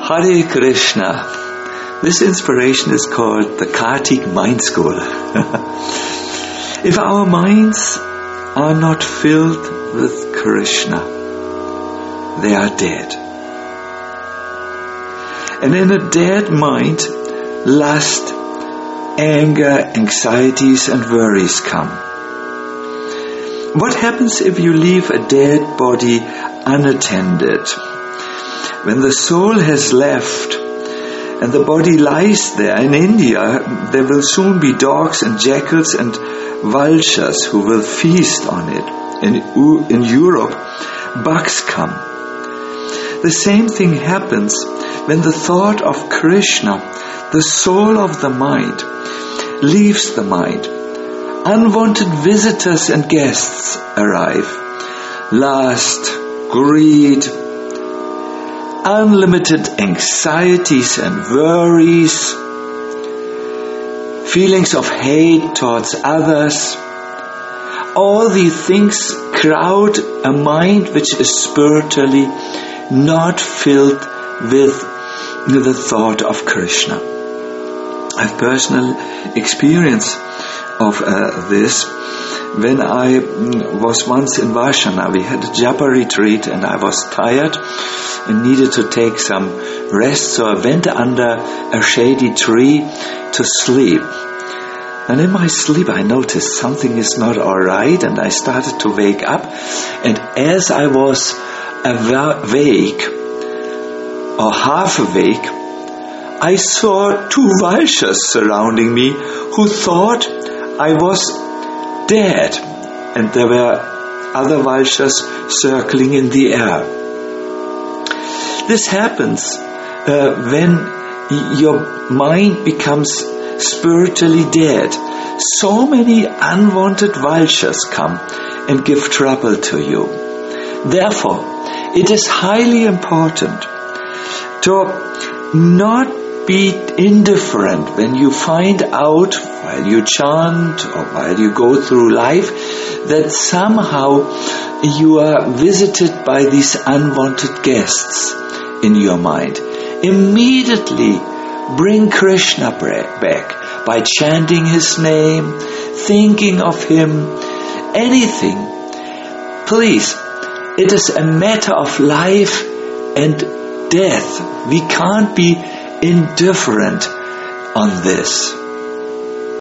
Hare Krishna. This inspiration is called the Kartik Mind School. If our minds are not filled with Krishna, they are dead. And in a dead mind, lust, anger, anxieties and worries come. What happens if you leave a dead body unattended? When the soul has left and the body lies there, in India there will soon be dogs and jackals and vultures who will feast on it. In Europe, bugs come. The same thing happens when the thought of Krishna, the soul of the mind, leaves the mind. Unwanted visitors and guests arrive. Lust, greed, unlimited anxieties and worries, feelings of hate towards others. All these things crowd a mind which is spiritually not filled with the thought of Krishna. I have personal experience of this. When I was once in Varshana, we had a japa retreat and I was tired and needed to take some rest, so I went under a shady tree to sleep. And in my sleep I noticed something is not alright, and I started to wake up, and as I was awake or half awake, I saw two vultures surrounding me who thought I was dead, and there were other vultures circling in the air. This happens when your mind becomes spiritually dead. So many unwanted vultures come and give trouble to you. Therefore, it is highly important to not be indifferent when you find out, while you chant or while you go through life, that somehow you are visited by these unwanted guests in your mind. Immediately bring Krishna back by chanting his name, thinking of him, anything. Please, it is a matter of life and death. We can't be indifferent on this.